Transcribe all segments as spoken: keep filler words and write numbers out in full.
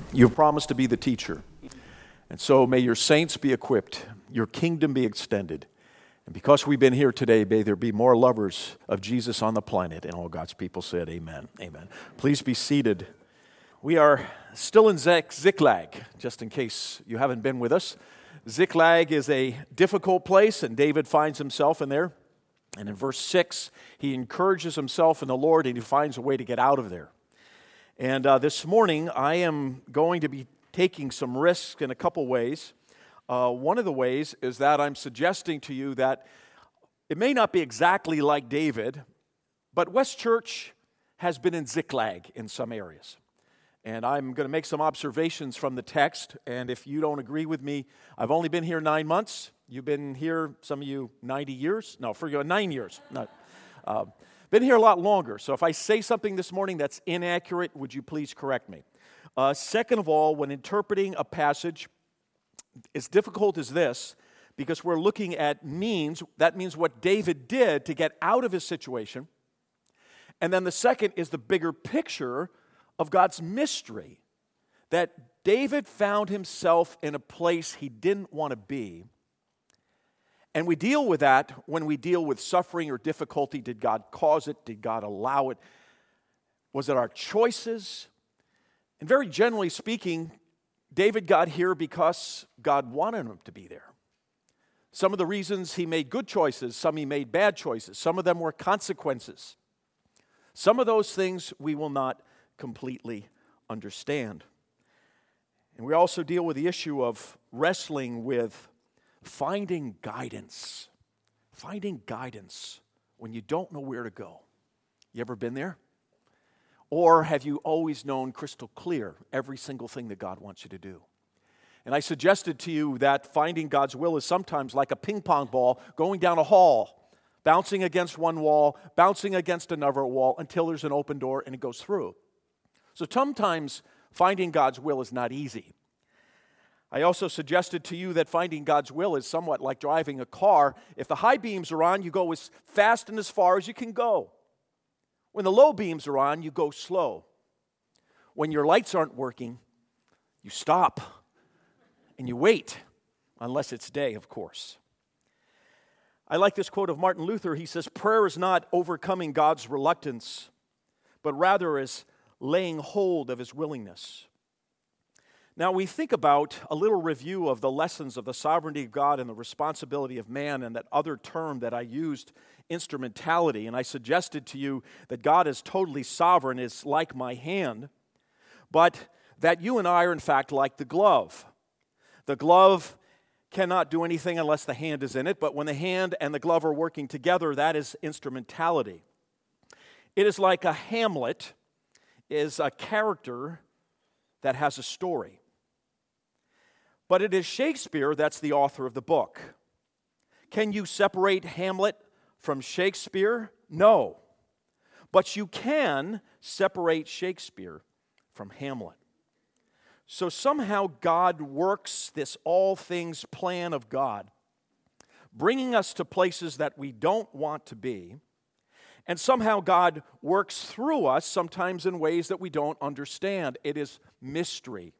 You've promised to be the teacher. And so may your saints be equipped, your kingdom be extended. And because we've been here today, may there be more lovers of Jesus on the planet. And all God's people said amen. Amen. Please be seated. We are still in Ziklag, just in case you haven't been with us. Ziklag is a difficult place, and David finds himself in there. And in verse six, he encourages himself in the Lord, and he finds a way to get out of there. And uh, this morning, I am going to be taking some risks in a couple ways. Uh, one of the ways is that I'm suggesting to you that it may not be exactly like David, but West Church has been in Ziklag in some areas. And I'm going to make some observations from the text, and if you don't agree with me, I've only been here nine months. You've been here, some of you, ninety years? No, for you, nine years. No. Uh, been here a lot longer, so if I say something this morning that's inaccurate, would you please correct me? Uh, second of all, when interpreting a passage, as difficult as this, because we're looking at means, that means what David did to get out of his situation. And then the second is the bigger picture of God's mystery, that David found himself in a place he didn't want to be. And we deal with that when we deal with suffering or difficulty. Did God cause it? Did God allow it? Was it our choices? And very generally speaking, David got here because God wanted him to be there. Some of the reasons he made good choices, some he made bad choices. Some of them were consequences. Some of those things we will not completely understand. And we also deal with the issue of wrestling with finding guidance. Finding guidance when you don't know where to go. You ever been there? Or have you always known crystal clear every single thing that God wants you to do? And I suggested to you that finding God's will is sometimes like a ping pong ball going down a hall, bouncing against one wall, bouncing against another wall until there's an open door and it goes through. So sometimes finding God's will is not easy. I also suggested to you that finding God's will is somewhat like driving a car. If the high beams are on, you go as fast and as far as you can go. When the low beams are on, you go slow. When your lights aren't working, you stop and you wait, unless it's day, of course. I like this quote of Martin Luther. He says, "Prayer is not overcoming God's reluctance, but rather is laying hold of his willingness." Now, we think about a little review of the lessons of the sovereignty of God and the responsibility of man, and that other term that I used, instrumentality. And I suggested to you that God is totally sovereign, is like my hand, but that you and I are in fact like the glove. The glove cannot do anything unless the hand is in it, but when the hand and the glove are working together, that is instrumentality. It is like a Hamlet is a character that has a story. But it is Shakespeare that's the author of the book. Can you separate Hamlet from Shakespeare? No. But you can separate Shakespeare from Hamlet. So somehow God works this all things plan of God, bringing us to places that we don't want to be. And somehow God works through us, sometimes in ways that we don't understand. It is mystery.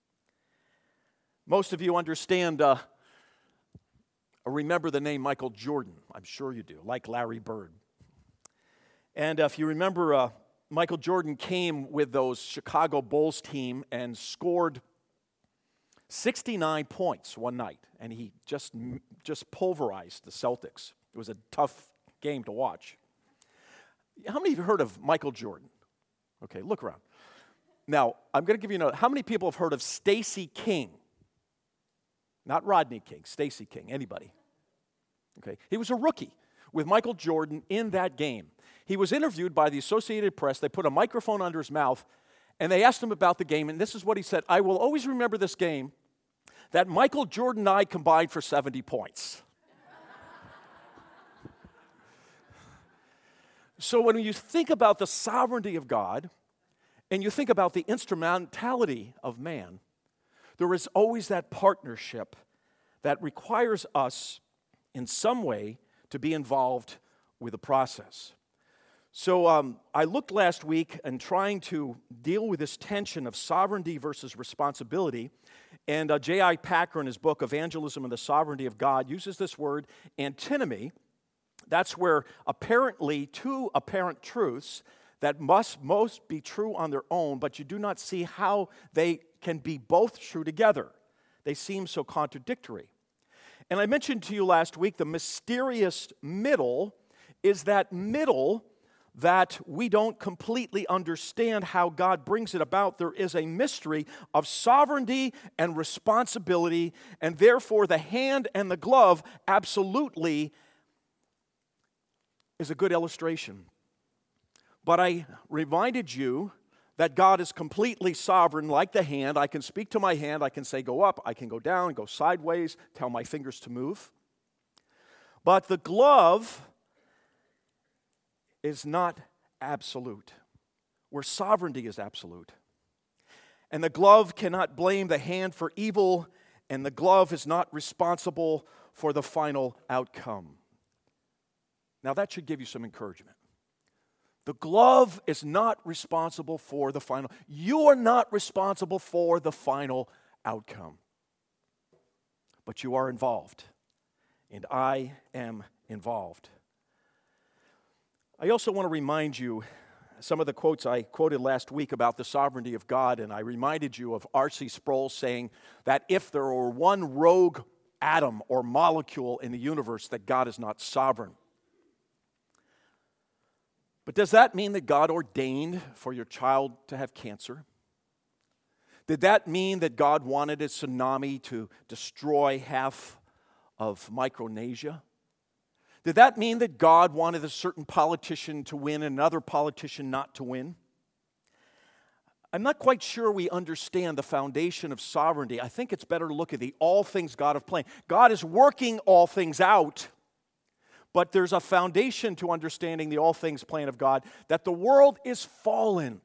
Most of you understand, uh, or remember the name Michael Jordan. I'm sure you do, like Larry Bird. And uh, if you remember, uh, Michael Jordan came with those Chicago Bulls team and scored sixty-nine points one night. And he just, just pulverized the Celtics. It was a tough game to watch. How many of you heard of Michael Jordan? Okay, look around. Now, I'm going to give you a note. How many people have heard of Stacey King? Not Rodney King, Stacey King. Anybody? Okay, he was a rookie with Michael Jordan in that game. He was interviewed by the Associated Press. They put a microphone under his mouth, and they asked him about the game, and this is what he said: "I will always remember this game, that Michael Jordan and I combined for seventy points. So when you think about the sovereignty of God, and you think about the instrumentality of man, there is always that partnership that requires us in some way to be involved with the process. So um, I looked last week and trying to deal with this tension of sovereignty versus responsibility. And uh, J I Packer in his book, Evangelism and the Sovereignty of God, uses this word antinomy. That's where apparently two apparent truths that must most be true on their own, but you do not see how they can be both true together. They seem so contradictory. And I mentioned to you last week the mysterious middle is that middle that we don't completely understand how God brings it about. There is a mystery of sovereignty and responsibility, and therefore the hand and the glove absolutely is a good illustration. But I reminded you that God is completely sovereign like the hand. I can speak to my hand, I can say go up, I can go down, go sideways, tell my fingers to move. But the glove is not absolute, where sovereignty is absolute. And the glove cannot blame the hand for evil, and the glove is not responsible for the final outcome. Now that should give you some encouragement. The glove is not responsible for the final. You are not responsible for the final outcome. But you are involved, and I am involved. I also want to remind you some of the quotes I quoted last week about the sovereignty of God, and I reminded you of R C Sproul saying that if there were one rogue atom or molecule in the universe, that God is not sovereign. But does that mean that God ordained for your child to have cancer? Did that mean that God wanted a tsunami to destroy half of Micronesia? Did that mean that God wanted a certain politician to win and another politician not to win? I'm not quite sure we understand the foundation of sovereignty. I think it's better to look at the all things God have planned. God is working all things out, but there's a foundation to understanding the all things plan of God, that the world is fallen.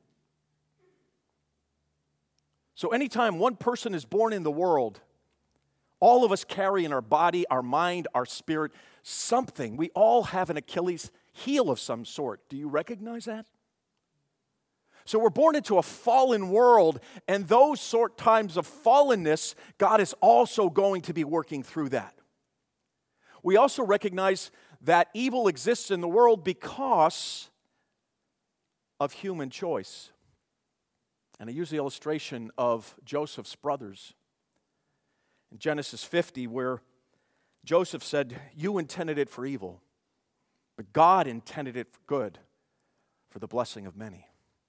So anytime one person is born in the world, all of us carry in our body, our mind, our spirit, something. We all have an Achilles heel of some sort. Do you recognize that? So we're born into a fallen world, and those sort times of fallenness, God is also going to be working through that. We also recognize that evil exists in the world because of human choice. And I use the illustration of Joseph's brothers in Genesis fifty, where Joseph said, "You intended it for evil, but God intended it for good, for the blessing of many."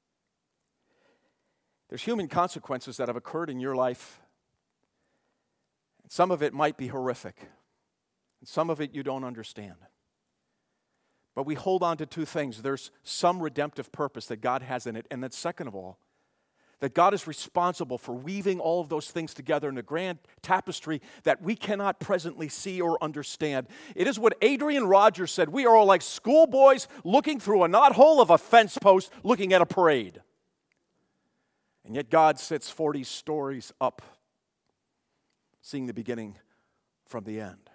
There's human consequences that have occurred in your life. Some of it might be horrific, and some of it you don't understand. But we hold on to two things. There's some redemptive purpose that God has in it, and then second of all, that God is responsible for weaving all of those things together in a grand tapestry that we cannot presently see or understand. It is what Adrian Rogers said, we are all like schoolboys looking through a knothole of a fence post looking at a parade. And yet God sits forty stories up, seeing the beginning from the end.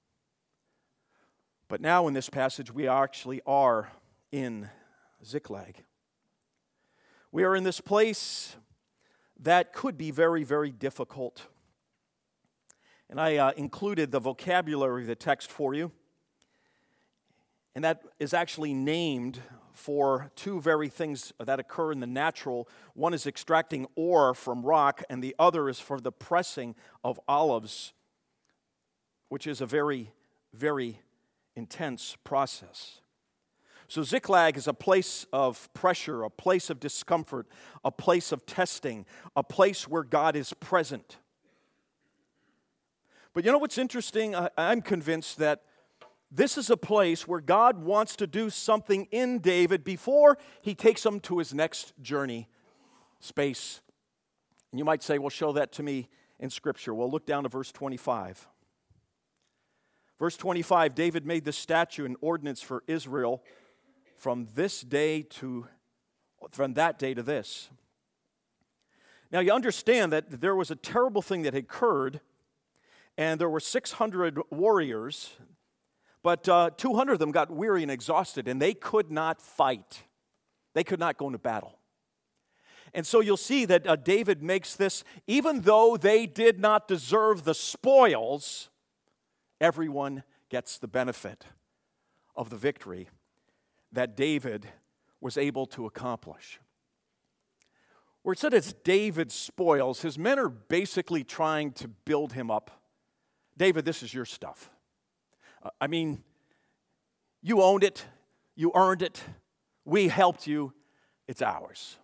But now in this passage, we actually are in Ziklag. We are in this place that could be very, very difficult. And I uh, included the vocabulary of the text for you. And that is actually named for two very things that occur in the natural. One is extracting ore from rock, and the other is for the pressing of olives, which is a very, very intense process. So Ziklag is a place of pressure, a place of discomfort, a place of testing, a place where God is present. But you know what's interesting? I, I'm convinced that this is a place where God wants to do something in David before he takes him to his next journey, space. And you might say, well, show that to me in Scripture. Well, look down to verse twenty-five. Verse twenty-five, David made the statute and ordinance for Israel from this day to, from that day to this. Now you understand that there was a terrible thing that had occurred, and there were six hundred warriors, But uh, two hundred of them got weary and exhausted, and they could not fight. They could not go into battle. And so you'll see that uh, David makes this, even though they did not deserve the spoils, everyone gets the benefit of the victory that David was able to accomplish. Where it said it's David's spoils, his men are basically trying to build him up. David, this is your stuff. Uh, I mean, you owned it, you earned it, we helped you, it's ours.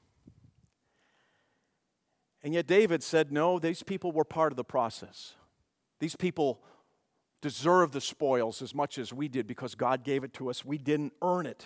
And yet David said, no, these people were part of the process. These people deserve the spoils as much as we did because God gave it to us. We didn't earn it.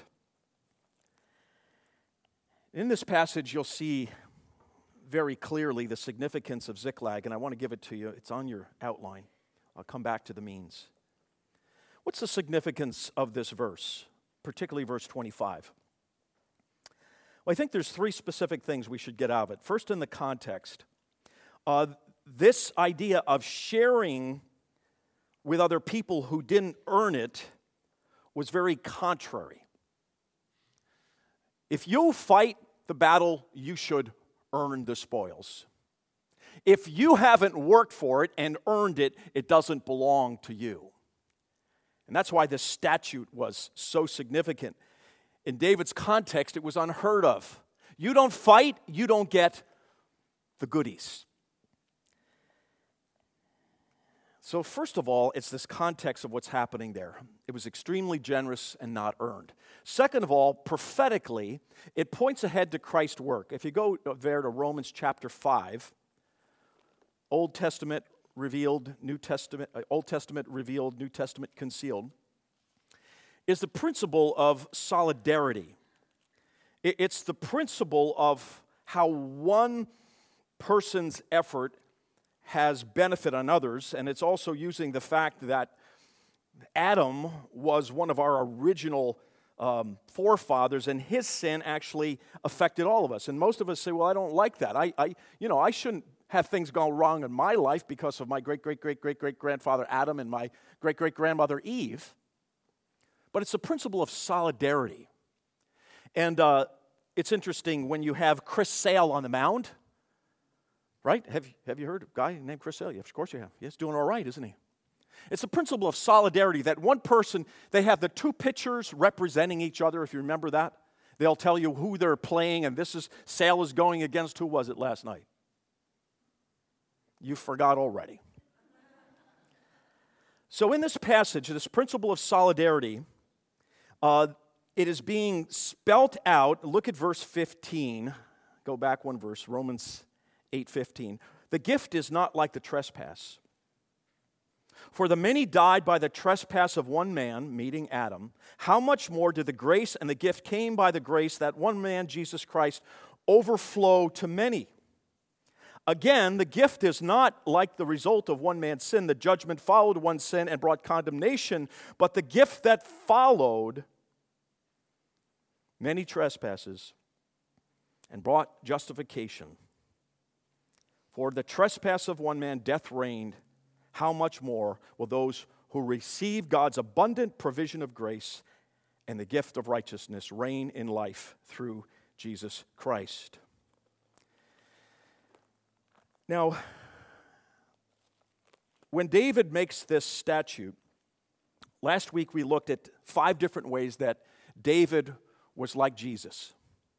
In this passage, you'll see very clearly the significance of Ziklag, and I want to give it to you. It's on your outline. I'll come back to the means. What's the significance of this verse, particularly verse twenty-five? Well, I think there's three specific things we should get out of it. First, in the context, uh, this idea of sharing with other people who didn't earn it was very contrary. If you fight the battle, you should earn the spoils. If you haven't worked for it and earned it, it doesn't belong to you. And that's why this statute was so significant. In David's context, it was unheard of. You don't fight, you don't get the goodies. So first of all, it's this context of what's happening there. It was extremely generous and not earned. Second of all, prophetically, it points ahead to Christ's work. If you go there to Romans chapter five, Old Testament revealed, New Testament, uh, Old Testament revealed, New Testament concealed, is the principle of solidarity. It's the principle of how one person's effort has benefit on others, and it's also using the fact that Adam was one of our original um, forefathers, and his sin actually affected all of us. And most of us say, well, I don't like that. I, I you know, I shouldn't have things go wrong in my life because of my great-great-great-great-great-grandfather Adam and my great-great-grandmother Eve. But it's a principle of solidarity. And uh, it's interesting when you have Chris Sale on the mound, right? Have, have you heard of a guy named Chris Sale? Yes, of course you have. He's doing all right, isn't he? It's a principle of solidarity that one person, they have the two pitchers representing each other, if you remember that. They'll tell you who they're playing, and this is, Sale is going against, who was it last night? You forgot already. So in this passage, this principle of solidarity, Uh, it is being spelt out. Look at verse fifteen. Go back one verse, Romans eight fifteen. The gift is not like the trespass. For the many died by the trespass of one man, meaning Adam. How much more did the grace and the gift came by the grace that one man, Jesus Christ, overflow to many? Again, the gift is not like the result of one man's sin. The judgment followed one sin and brought condemnation, but the gift that followed many trespasses and brought justification. For the trespass of one man death reigned, how much more will those who receive God's abundant provision of grace and the gift of righteousness reign in life through Jesus Christ? Now, when David makes this statute, last week we looked at five different ways that David was like Jesus.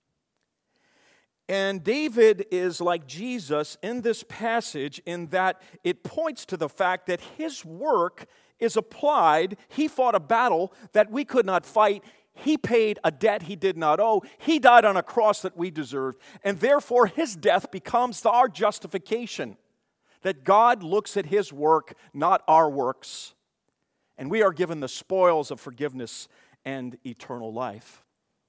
And David is like Jesus in this passage in that it points to the fact that his work is applied. He fought a battle that we could not fight. He paid a debt he did not owe. He died on a cross that we deserved. And therefore, his death becomes our justification. That God looks at his work, not our works. And we are given the spoils of forgiveness and eternal life.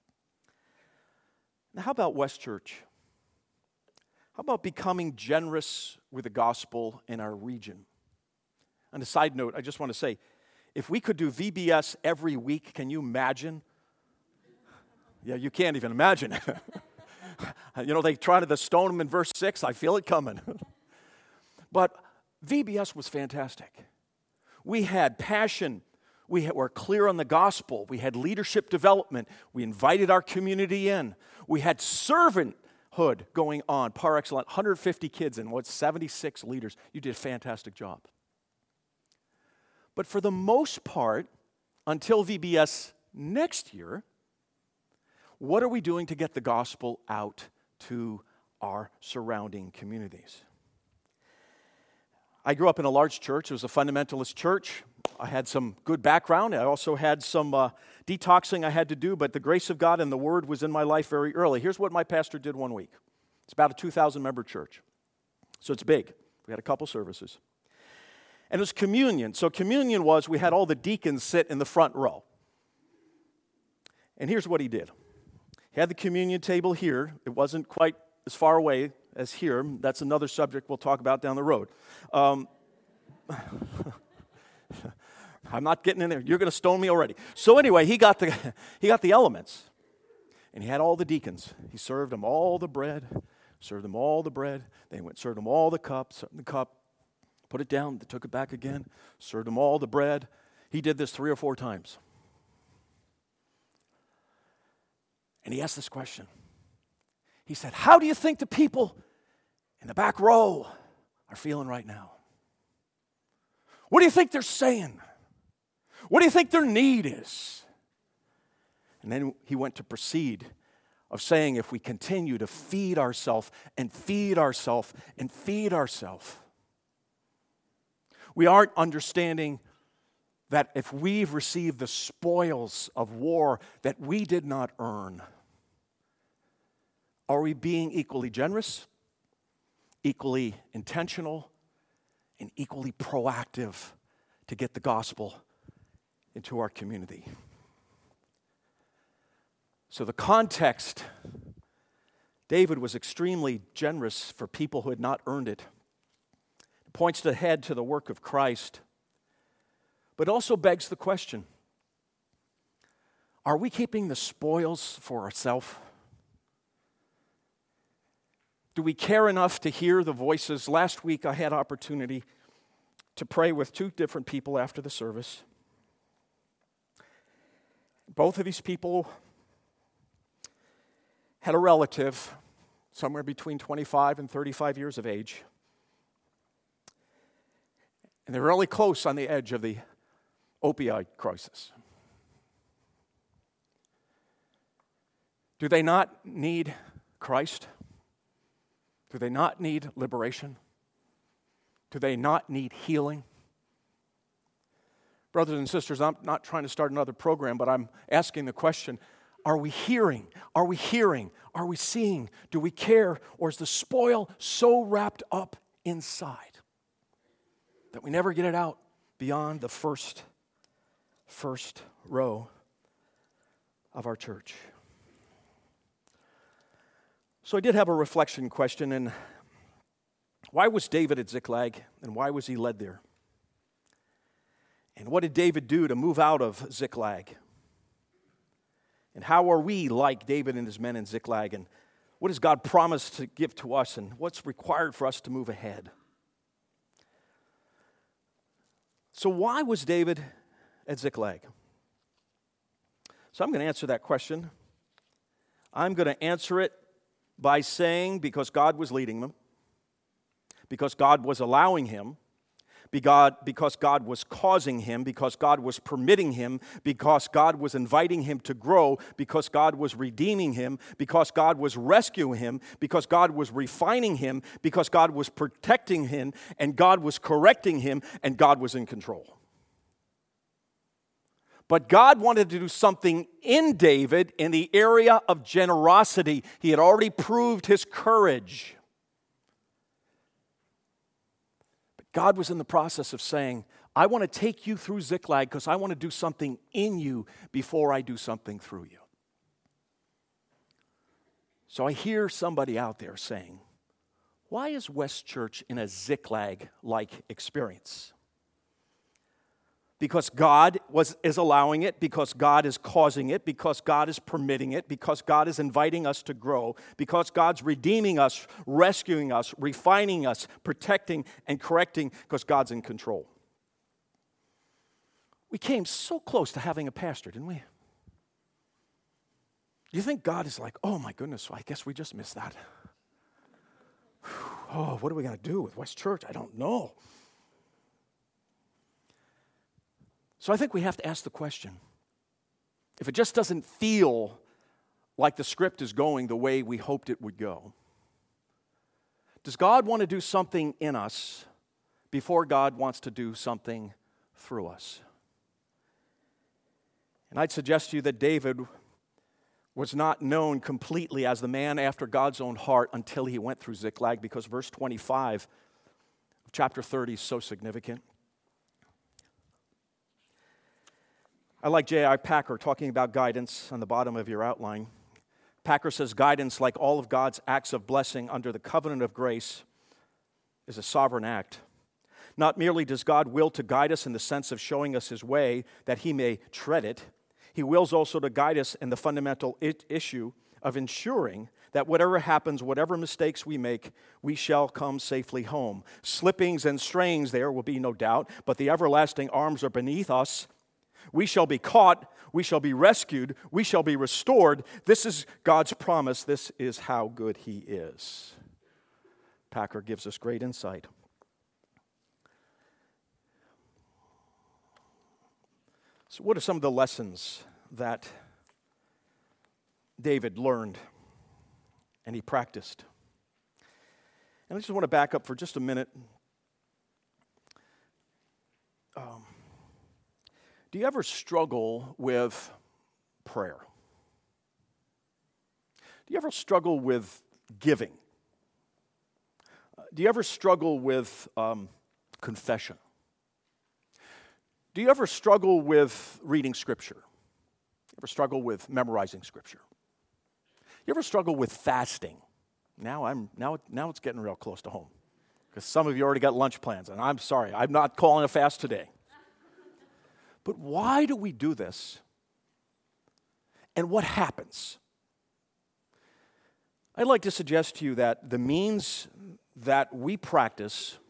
Now, how about West Church? How about becoming generous with the gospel in our region? On a side note, I just want to say, if we could do V B S every week, can you imagine? Yeah, you can't even imagine it. You know, they tried to stone him in verse six. I feel it coming. But V B S was fantastic. We had passion. We were clear on the gospel. We had leadership development. We invited our community in. We had servanthood going on, par excellence, one hundred fifty kids and what, seventy-six leaders. You did a fantastic job. But for the most part, until V B S next year, what are we doing to get the gospel out to our surrounding communities? I grew up in a large church. It was a fundamentalist church. I had some good background. I also had some uh, detoxing I had to do, but the grace of God and the Word was in my life very early. Here's what my pastor did one week. It's about a two thousand member church, so it's big. We had a couple services. And it was communion. So communion was we had all the deacons sit in the front row. And here's what he did. He had the communion table here. It wasn't quite as far away as here. That's another subject we'll talk about down the road. Um, I'm not getting in there. You're going to stone me already. So anyway, he got the he got the elements. And he had all the deacons. He served them all the bread, served them all the bread. They went served them all the cup, served them the cup, put it down, they took it back again, served them all the bread. He did this three or four times. And he asked this question. He said, how do you think the people in the back row are feeling right now? What do you think they're saying? What do you think their need is? And then he went to proceed of saying if we continue to feed ourselves and feed ourselves and feed ourselves, we aren't understanding that if we've received the spoils of war that we did not earn, are we being equally generous, equally intentional, and equally proactive to get the gospel into our community? So the context, David was extremely generous for people who had not earned it. It points ahead to the work of Christ, but also begs the question, are we keeping the spoils for ourselves? Do we care enough to hear the voices? Last week I had opportunity to pray with two different people after the service. Both of these people had a relative somewhere between twenty-five and thirty-five years of age. And they're really close on the edge of the opioid crisis. Do they not need Christ? Do they not need liberation? Do they not need healing? Brothers and sisters, I'm not trying to start another program, but I'm asking the question, are we hearing? Are we hearing? Are we seeing? Do we care? Or is the spoil so wrapped up inside that we never get it out beyond the first, first row of our church? So I did have a reflection question, and why was David at Ziklag, and why was he led there? And what did David do to move out of Ziklag? And how are we like David and his men in Ziklag? And what does God promise to give to us? And what's required for us to move ahead? So why was David at Ziklag? So I'm going to answer that question. I'm going to answer it by saying because God was leading them, because God was allowing him, because God was causing him, because God was permitting him, because God was inviting him to grow, because God was redeeming him, because God was rescuing him, because God was refining him, because God was protecting him, and God was correcting him, and God was in control. But God wanted to do something in David in the area of generosity. He had already proved his courage. God was in the process of saying, I want to take you through Ziklag because I want to do something in you before I do something through you. So I hear somebody out there saying, why is West Church in a Ziklag-like experience? Because God was, is allowing it, because God is causing it, because God is permitting it, because God is inviting us to grow, because God's redeeming us, rescuing us, refining us, protecting and correcting, because God's in control. We came so close to having a pastor, didn't we? Do you think God is like, oh my goodness, I guess we just missed that. Oh, what are we going to do with West Church? I don't know. So I think we have to ask the question, if it just doesn't feel like the script is going the way we hoped it would go, does God want to do something in us before God wants to do something through us? And I'd suggest to you that David was not known completely as the man after God's own heart until he went through Ziklag, because verse twenty-five of chapter thirty is so significant. I like J I Packer talking about guidance on the bottom of your outline. Packer says, guidance, like all of God's acts of blessing under the covenant of grace, is a sovereign act. Not merely does God will to guide us in the sense of showing us his way that he may tread it, he wills also to guide us in the fundamental issue of ensuring that whatever happens, whatever mistakes we make, we shall come safely home. Slippings and strayings there will be no doubt, but the everlasting arms are beneath us. We shall be caught, we shall be rescued, we shall be restored. This is God's promise. This is how good he is. Packer gives us great insight. So what are some of the lessons that David learned and he practiced? And I just want to back up for just a minute. Um, do you ever struggle with prayer? Do you ever struggle with giving? Uh, do you ever struggle with um, confession? Do you ever struggle with reading Scripture? You ever struggle with memorizing Scripture? You ever struggle with fasting? Now I'm now now it's getting real close to home, because some of you already got lunch plans, and I'm sorry, I'm not calling a fast today. But why do we do this? And what happens? I'd like to suggest to you that the means that we practice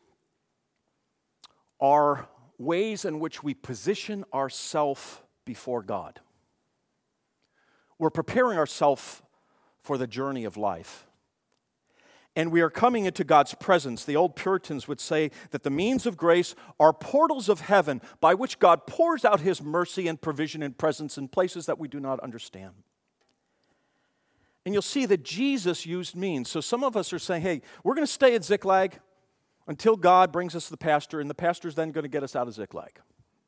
are ways in which we position ourselves before God. We're preparing ourselves for the journey of life. And we are coming into God's presence. The old Puritans would say that the means of grace are portals of heaven by which God pours out his mercy and provision and presence in places that we do not understand. And you'll see that Jesus used means. So some of us are saying, hey, we're going to stay at Ziklag until God brings us the pastor, and the pastor's then going to get us out of Ziklag.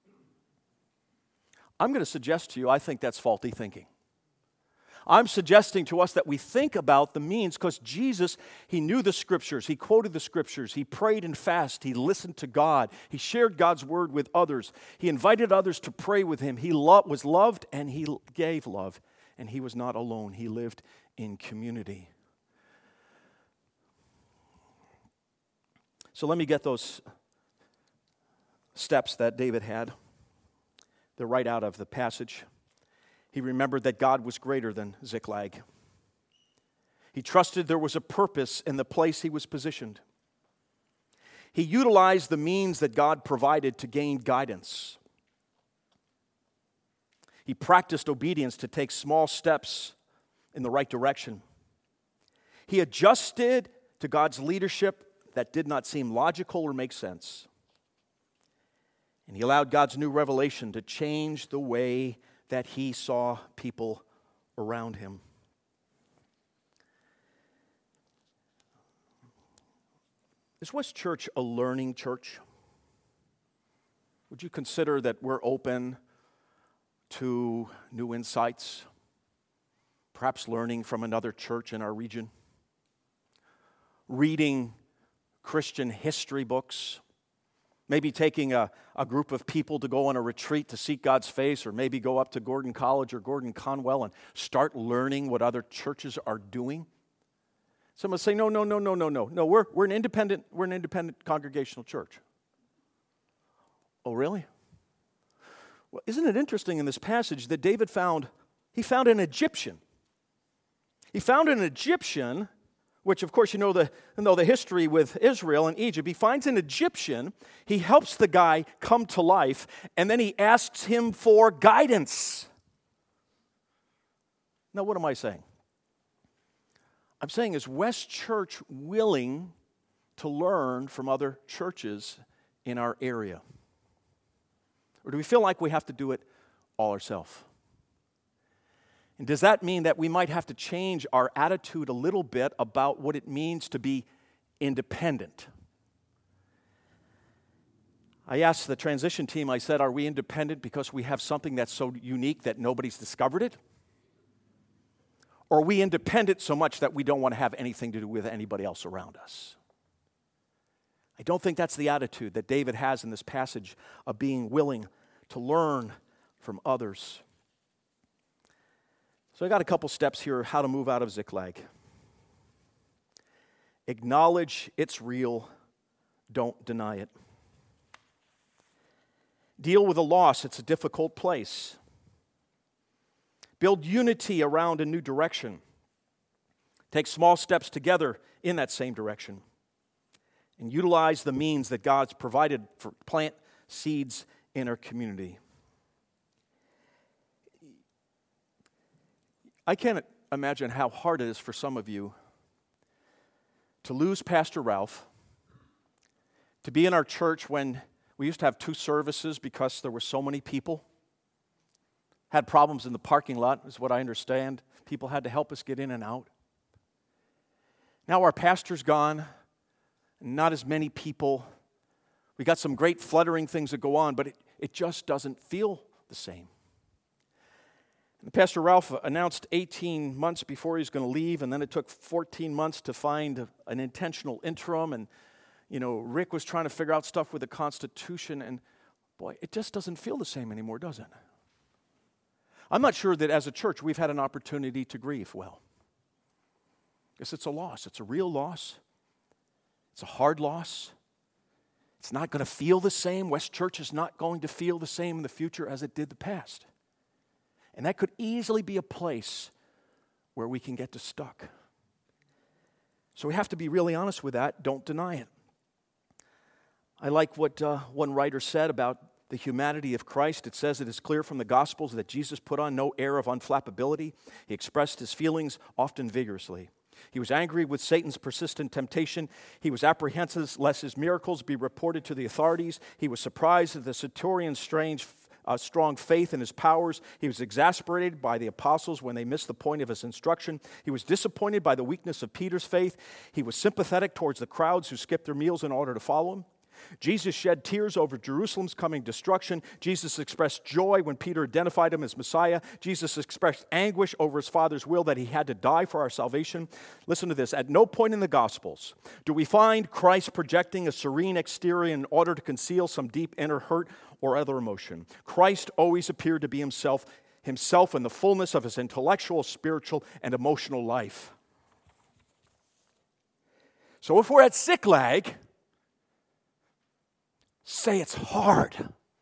I'm going to suggest to you, I think that's faulty thinking. I'm suggesting to us that we think about the means, because Jesus, he knew the Scriptures, he quoted the Scriptures, he prayed and fasted, he listened to God, he shared God's word with others, he invited others to pray with him, he lo- was loved and he gave love, and he was not alone, he lived in community. So let me get those steps that David had. They're right out of the passage. He remembered that God was greater than Ziklag. He trusted there was a purpose in the place he was positioned. He utilized the means that God provided to gain guidance. He practiced obedience to take small steps in the right direction. He adjusted to God's leadership that did not seem logical or make sense. And he allowed God's new revelation to change the way that he saw people around him. Is West Church a learning church? Would you consider that we're open to new insights? Perhaps learning from another church in our region? Reading Christian history books, maybe taking a, a group of people to go on a retreat to seek God's face, or maybe go up to Gordon College or Gordon Conwell and start learning what other churches are doing. Some will say, no, no, no, no, no, no. No, we're, we're an independent, we're an independent congregational church. Oh, really? Well, isn't it interesting in this passage that David found, he found an Egyptian. He found an Egyptian which of course you know the, you know the history with Israel and Egypt. He finds an Egyptian, he helps the guy come to life, and then he asks him for guidance. Now, what am I saying? I'm saying, is West Church willing to learn from other churches in our area? Or do we feel like we have to do it all ourselves? And does that mean that we might have to change our attitude a little bit about what it means to be independent? I asked the transition team, I said, are we independent because we have something that's so unique that nobody's discovered it? Or are we independent so much that we don't want to have anything to do with anybody else around us? I don't think that's the attitude that David has in this passage of being willing to learn from others. So I got a couple steps here how to move out of Ziklag. Acknowledge it's real. Don't deny it. Deal with a loss. It's a difficult place. Build unity around a new direction. Take small steps together in that same direction. And utilize the means that God's provided for plant seeds in our community. I can't imagine how hard it is for some of you to lose Pastor Ralph, to be in our church when we used to have two services because there were so many people. Had problems in the parking lot, is what I understand. People had to help us get in and out. Now our pastor's gone, not as many people. We got some great fluttering things that go on, but it, it just doesn't feel the same. And Pastor Ralph announced eighteen months before he was going to leave, and then it took fourteen months to find an intentional interim, and you know, Rick was trying to figure out stuff with the Constitution, and boy, it just doesn't feel the same anymore, does it? I'm not sure that as a church we've had an opportunity to grieve well. Yes, it's a loss. It's a real loss. It's a hard loss. It's not going to feel the same. West Church is not going to feel the same in the future as it did the past. And that could easily be a place where we can get to stuck. So we have to be really honest with that. Don't deny it. I like what uh, one writer said about the humanity of Christ. It says it is clear from the Gospels that Jesus put on no air of unflappability. He expressed his feelings often vigorously. He was angry with Satan's persistent temptation. He was apprehensive lest his miracles be reported to the authorities. He was surprised at the centurion's strange, uh, strong faith in his powers. He was exasperated by the apostles when they missed the point of his instruction. He was disappointed by the weakness of Peter's faith. He was sympathetic towards the crowds who skipped their meals in order to follow him. Jesus shed tears over Jerusalem's coming destruction. Jesus expressed joy when Peter identified him as Messiah. Jesus expressed anguish over his Father's will that he had to die for our salvation. Listen to this. At no point in the Gospels do we find Christ projecting a serene exterior in order to conceal some deep inner hurt or other emotion. Christ always appeared to be himself, himself in the fullness of his intellectual, spiritual, and emotional life. So if we're at Ziklag, say it's hard.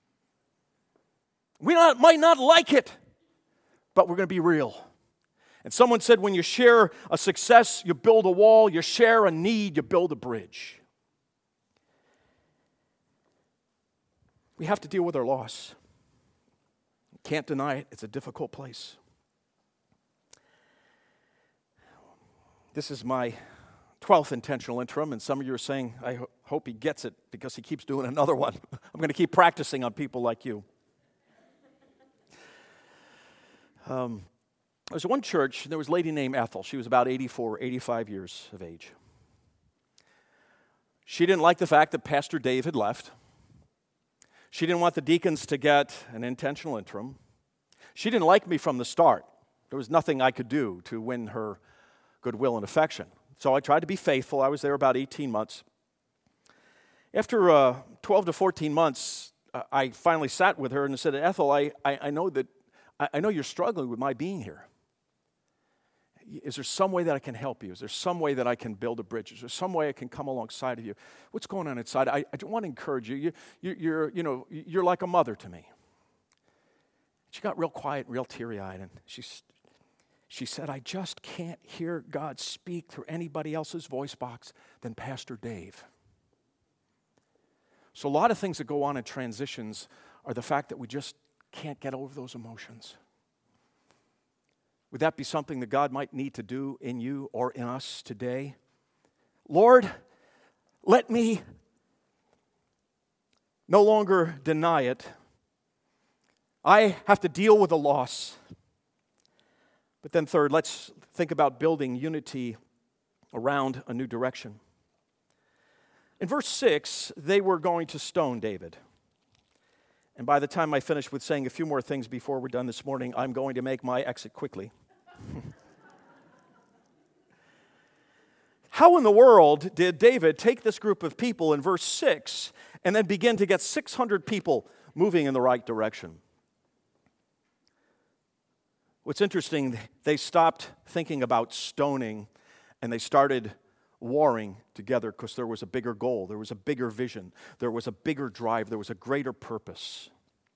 We not, might not like it, but we're going to be real. And someone said when you share a success, you build a wall. You share a need, you build a bridge. We have to deal with our loss. Can't deny it. It's a difficult place. This is my twelfth intentional interim, and some of you are saying, I ho- hope he gets it because he keeps doing another one. I'm going to keep practicing on people like you. Um, there was one church, there was a lady named Ethel. She was about eighty-four, eighty-five years of age. She didn't like the fact that Pastor Dave had left. She didn't want the deacons to get an intentional interim. She didn't like me from the start. There was nothing I could do to win her goodwill and affection. So I tried to be faithful. I was there about eighteen months. After uh, twelve to fourteen months, uh, I finally sat with her and said, Ethel, I, I, I know that I, I know you're struggling with my being here. Is there some way that I can help you? Is there some way that I can build a bridge? Is there some way I can come alongside of you? What's going on inside? I, I want to encourage you. You, you. You're, you know, you're like a mother to me. She got real quiet, real teary-eyed, and she, She said, I just can't hear God speak through anybody else's voice box than Pastor Dave. So a lot of things that go on in transitions are the fact that we just can't get over those emotions. Would that be something that God might need to do in you or in us today? Lord, let me no longer deny it. I have to deal with a loss. But then third, let's think about building unity around a new direction. In verse six, they were going to stone David. And by the time I finish with saying a few more things before we're done this morning, I'm going to make my exit quickly. How in the world did David take this group of people in verse six and then begin to get six hundred people moving in the right direction? What's interesting, they stopped thinking about stoning and they started warring together because there was a bigger goal, there was a bigger vision, there was a bigger drive, there was a greater purpose.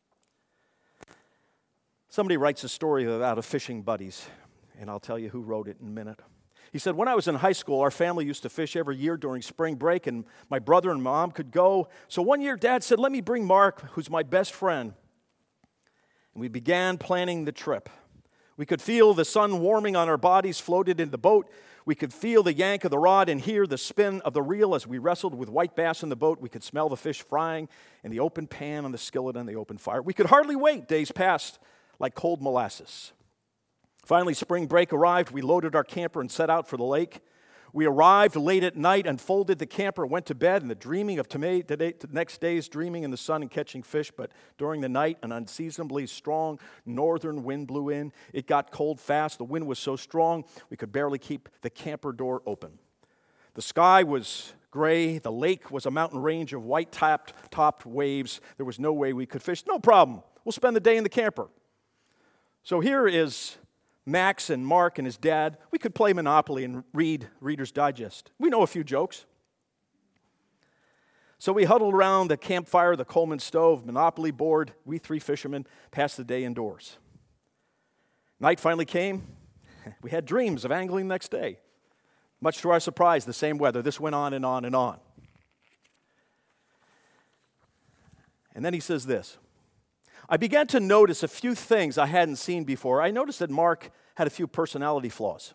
Somebody writes a story about a fishing buddies, and I'll tell you who wrote it in a minute. He said, when I was in high school, our family used to fish every year during spring break, and my brother and mom could go. So one year, Dad said, let me bring Mark, who's my best friend. And we began planning the trip. We could feel the sun warming on our bodies floated in the boat. We could feel the yank of the rod and hear the spin of the reel as we wrestled with white bass in the boat. We could smell the fish frying in the open pan on the skillet on the open fire. We could hardly wait. Days passed like cold molasses. Finally, spring break arrived. We loaded our camper and set out for the lake. We arrived late at night, unfolded the camper, went to bed, and the dreaming of today, today, the next day's dreaming in the sun and catching fish. But during the night, an unseasonably strong northern wind blew in. It got cold fast. The wind was so strong, we could barely keep the camper door open. The sky was gray. The lake was a mountain range of white-topped topped waves. There was no way we could fish. No problem. We'll spend the day in the camper. So here is Max and Mark and his dad. We could play Monopoly and read Reader's Digest. We know a few jokes. So we huddled around the campfire, the Coleman stove, Monopoly board. We three fishermen passed the day indoors. Night finally came. We had dreams of angling the next day. Much to our surprise, the same weather. This went on and on and on. And then he says this. I began to notice a few things I hadn't seen before. I noticed that Mark had a few personality flaws.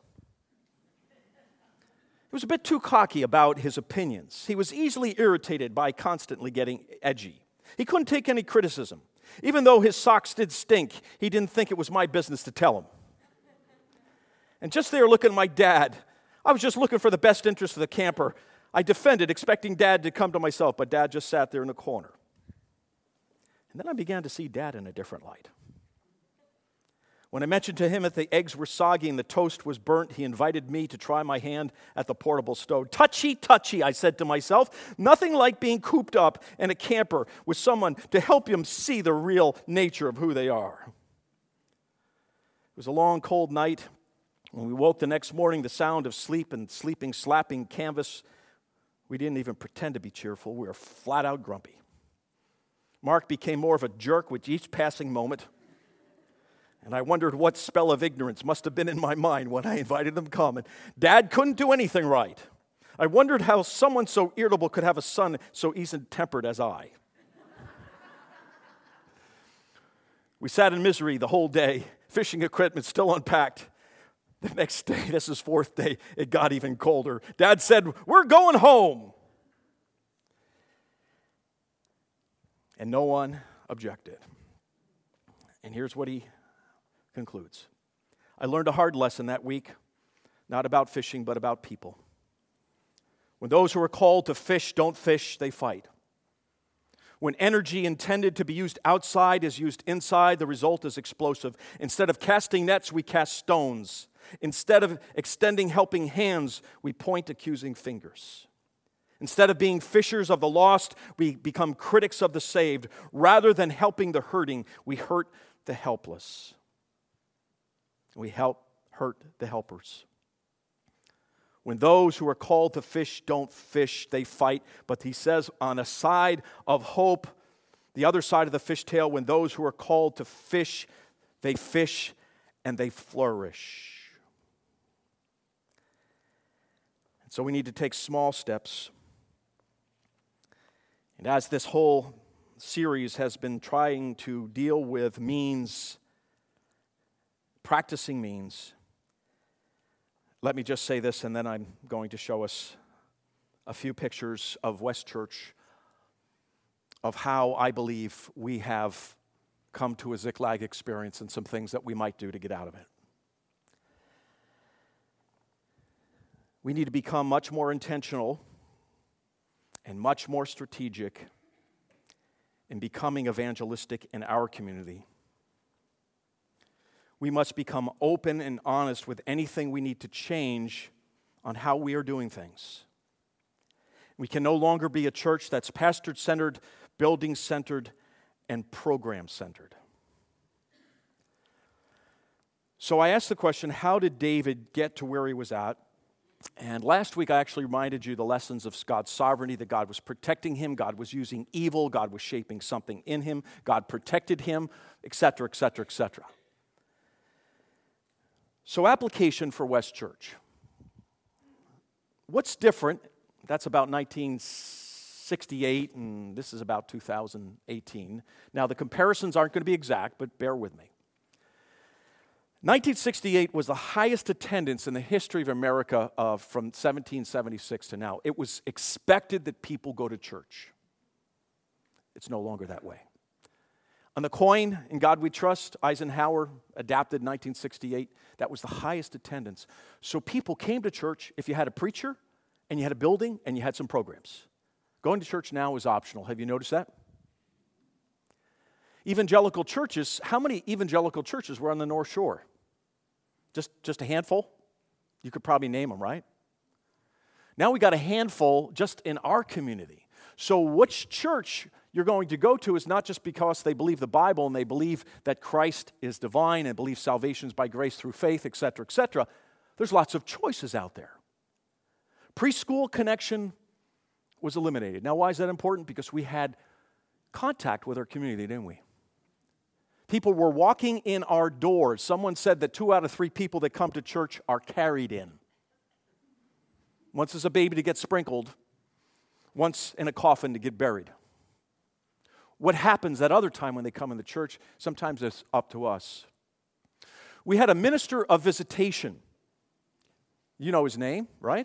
He was a bit too cocky about his opinions. He was easily irritated by constantly getting edgy. He couldn't take any criticism. Even though his socks did stink, he didn't think it was my business to tell him. And just there looking at my dad, I was just looking for the best interest of the camper. I defended, expecting Dad to come to myself, but Dad just sat there in the corner. And then I began to see Dad in a different light. When I mentioned to him that the eggs were soggy and the toast was burnt, he invited me to try my hand at the portable stove. Touchy, touchy, I said to myself. Nothing like being cooped up in a camper with someone to help him see the real nature of who they are. It was a long, cold night. When we woke the next morning, the sound of sleep and sleeping, slapping canvas, we didn't even pretend to be cheerful. We were flat out grumpy. Mark became more of a jerk with each passing moment. And I wondered what spell of ignorance must have been in my mind when I invited him to come. And Dad couldn't do anything right. I wondered how someone so irritable could have a son so even-tempered as I. We sat in misery the whole day, fishing equipment still unpacked. The next day, this is fourth day, it got even colder. Dad said, we're going home. And no one objected. And here's what he concludes. I learned a hard lesson that week, not about fishing, but about people. When those who are called to fish don't fish, they fight. When energy intended to be used outside is used inside, the result is explosive. Instead of casting nets, we cast stones. Instead of extending helping hands, we point accusing fingers. Instead of being fishers of the lost, we become critics of the saved. Rather than helping the hurting, we hurt the helpless. We help hurt the helpers. When those who are called to fish don't fish, they fight. But he says on a side of hope, the other side of the fishtail, when those who are called to fish, they fish and they flourish. So we need to take small steps. And as this whole series has been trying to deal with means, practicing means, let me just say this, and then I'm going to show us a few pictures of West Church, of how I believe we have come to a Ziklag experience and some things that we might do to get out of it. We need to become much more intentional and much more strategic in becoming evangelistic in our community. We must become open and honest with anything we need to change on how we are doing things. We can no longer be a church that's pastor-centered, building-centered, and program-centered. So I asked the question, how did David get to where he was at? And last week I actually reminded you the lessons of God's sovereignty, that God was protecting him, God was using evil, God was shaping something in him, God protected him, et cetera, et cetera, et cetera. So application for West Church. What's different? That's about nineteen sixty-eight, and this is about two thousand eighteen. Now, the comparisons aren't going to be exact, but bear with me. nineteen sixty-eight was the highest attendance in the history of America uh, from seventeen seventy-six to now. It was expected that people go to church. It's no longer that way. On the coin, In God We Trust, Eisenhower adapted nineteen sixty-eight. That was the highest attendance. So people came to church if you had a preacher, and you had a building, and you had some programs. Going to church now is optional. Have you noticed that? Evangelical churches, how many evangelical churches were on the North Shore? Just, just a handful? You could probably name them, right? Now we got a handful just in our community. So which church you're going to go to is not just because they believe the Bible and they believe that Christ is divine and believe salvation is by grace through faith, et cetera, et cetera. There's lots of choices out there. Preschool connection was eliminated. Now, why is that important? Because we had contact with our community, didn't we? People were walking in our doors. Someone said that two out of three people that come to church are carried in. Once as a baby to get sprinkled, once in a coffin to get buried. What happens that other time when they come in the church, sometimes it's up to us. We had a minister of visitation. You know his name, right?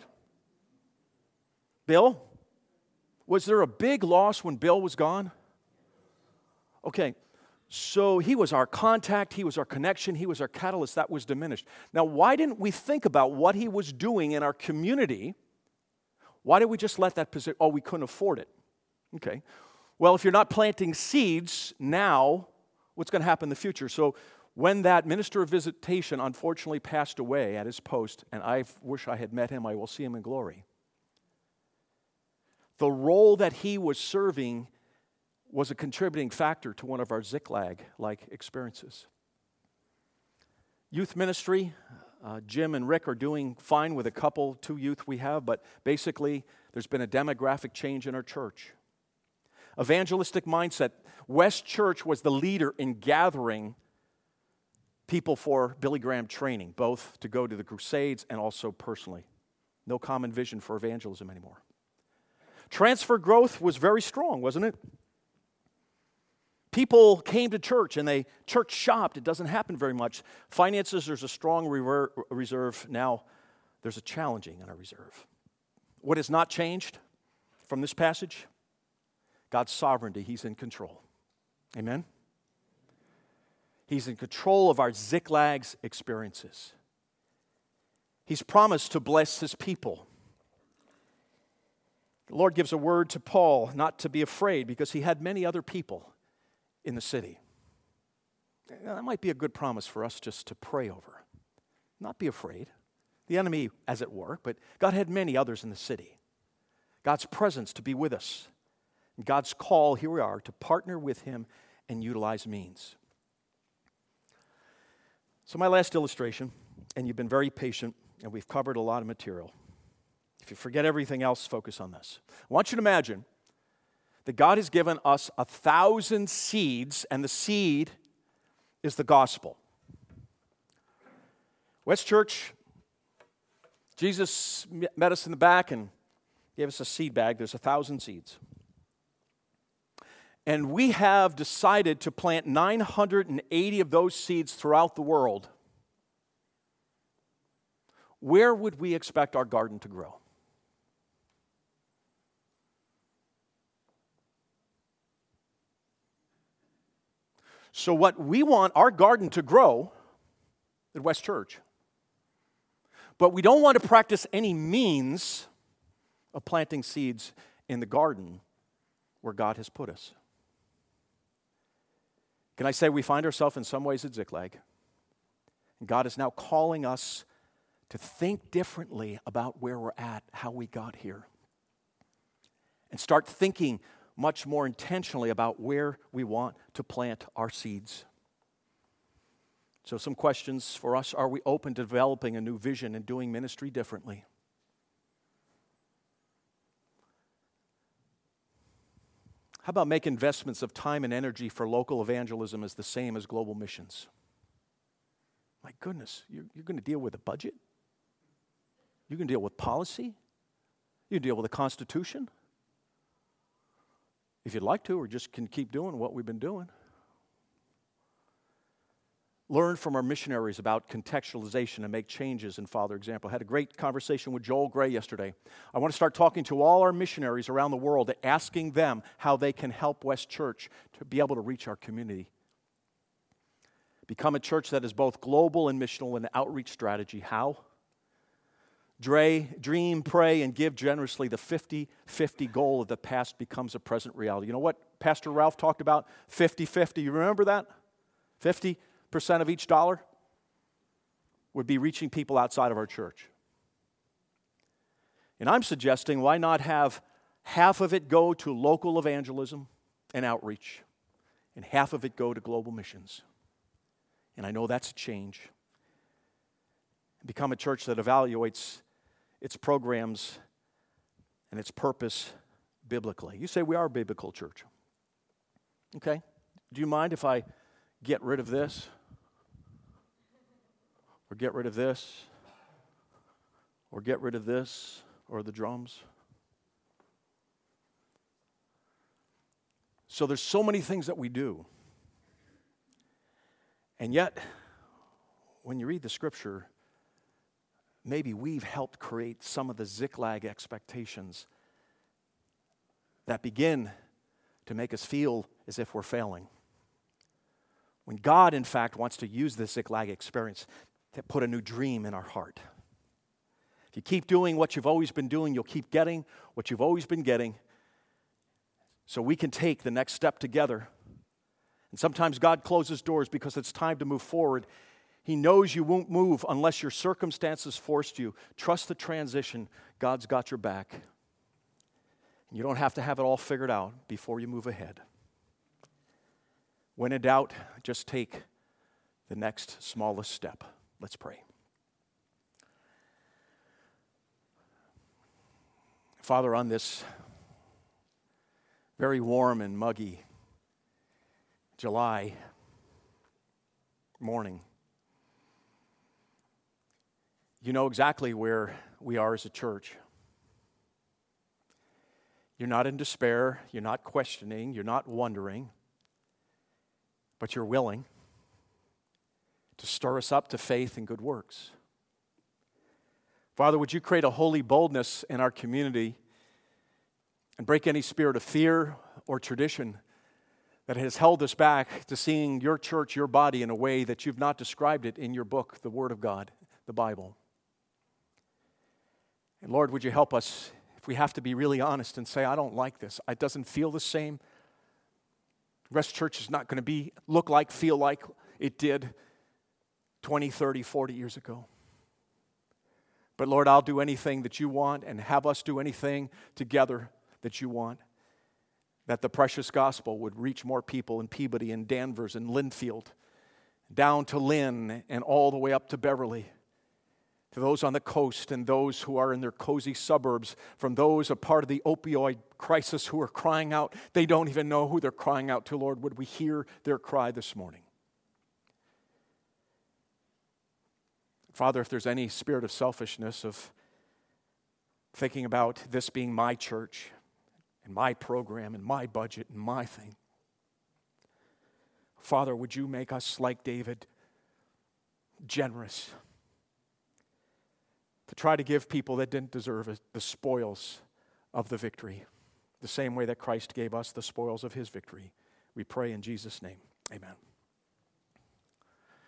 Bill? Was there a big loss when Bill was gone? Okay, so he was our contact, he was our connection, he was our catalyst. That was diminished. Now, why didn't we think about what he was doing in our community? Why did we just let that position? Oh, we couldn't afford it. Okay. Well, if you're not planting seeds now, what's going to happen in the future? So when that minister of visitation unfortunately passed away at his post, and I wish I had met him, I will see him in glory. The role that he was serving was a contributing factor to one of our Ziklag-like experiences. Youth ministry, uh, Jim and Rick are doing fine with a couple, two youth we have, but basically there's been a demographic change in our church. Evangelistic mindset. West Church was the leader in gathering people for Billy Graham training, both to go to the crusades and also personally. No common vision for evangelism anymore. Transfer growth was very strong, wasn't it? People came to church and they church shopped. It doesn't happen very much. Finances, there's a strong reserve. Now, there's a challenging in our reserve. What has not changed from this passage? God's sovereignty. He's in control. Amen? He's in control of our Ziklag's experiences. He's promised to bless his people. The Lord gives a word to Paul not to be afraid because he had many other people in the city. Now, that might be a good promise for us just to pray over. Not be afraid. The enemy, as it were, but God had many others in the city. God's presence to be with us. God's call, here we are, to partner with him and utilize means. So my last illustration, and you've been very patient, and we've covered a lot of material. If you forget everything else, focus on this. I want you to imagine that God has given us a thousand seeds, and the seed is the gospel. West Church, Jesus met us in the back and gave us a seed bag. There's a thousand seeds. And we have decided to plant nine hundred eighty of those seeds throughout the world. Where would we expect our garden to grow? So what we want our garden to grow at West Church, but we don't want to practice any means of planting seeds in the garden where God has put us. Can I say we find ourselves in some ways at Ziklag? And God is now calling us to think differently about where we're at, how we got here. And start thinking much more intentionally about where we want to plant our seeds. So some questions for us. Are we open to developing a new vision and doing ministry differently? How about make investments of time and energy for local evangelism as the same as global missions? My goodness, you're, you're going to deal with a budget? You can deal with policy? You can deal with the Constitution? If you'd like to, or just can keep doing what we've been doing. Learn from our missionaries about contextualization and make changes and follow their example. I had a great conversation with Joel Gray yesterday. I want to start talking to all our missionaries around the world, asking them how they can help West Church to be able to reach our community. Become a church that is both global and missional in the outreach strategy. How? Dre, dream, pray, and give generously. The fifty-fifty goal of the past becomes a present reality. You know what Pastor Ralph talked about? fifty-fifty. You remember that? fifty percent of each dollar would be reaching people outside of our church. And I'm suggesting why not have half of it go to local evangelism and outreach, and half of it go to global missions. And I know that's a change. Become a church that evaluates its programs and its purpose biblically. You say we are a biblical church. Okay. Do you mind if I get rid of this? Or get rid of this? Or get rid of this? Or the drums? So there's so many things that we do. And yet, when you read the scripture, maybe we've helped create some of the Ziklag expectations that begin to make us feel as if we're failing. When God, in fact, wants to use this Ziklag experience to put a new dream in our heart. If you keep doing what you've always been doing, you'll keep getting what you've always been getting, so we can take the next step together. And sometimes God closes doors because it's time to move forward. He knows you won't move unless your circumstances forced you. Trust the transition. God's got your back. And you don't have to have it all figured out before you move ahead. When in doubt, just take the next smallest step. Let's pray. Father, on this very warm and muggy July morning, you know exactly where we are as a church. You're not in despair, you're not questioning, you're not wondering, but you're willing to stir us up to faith and good works. Father, would you create a holy boldness in our community and break any spirit of fear or tradition that has held us back to seeing your church, your body, in a way that you've not described it in your book, the Word of God, the Bible. And Lord, would you help us if we have to be really honest and say, I don't like this. It doesn't feel the same. West Church is not going to be look like, feel like it did twenty, thirty, forty years ago. But Lord, I'll do anything that you want and have us do anything together that you want, that the precious gospel would reach more people in Peabody and Danvers and Linfield, down to Lynn and all the way up to Beverly, to those on the coast and those who are in their cozy suburbs, from those a part of the opioid crisis who are crying out. They don't even know who they're crying out to, Lord. Would we hear their cry this morning? Father, if there's any spirit of selfishness, of thinking about this being my church and my program and my budget and my thing. Father, would you make us like David, generous, to try to give people that didn't deserve it the spoils of the victory, the same way that Christ gave us the spoils of his victory. We pray in Jesus' name. Amen.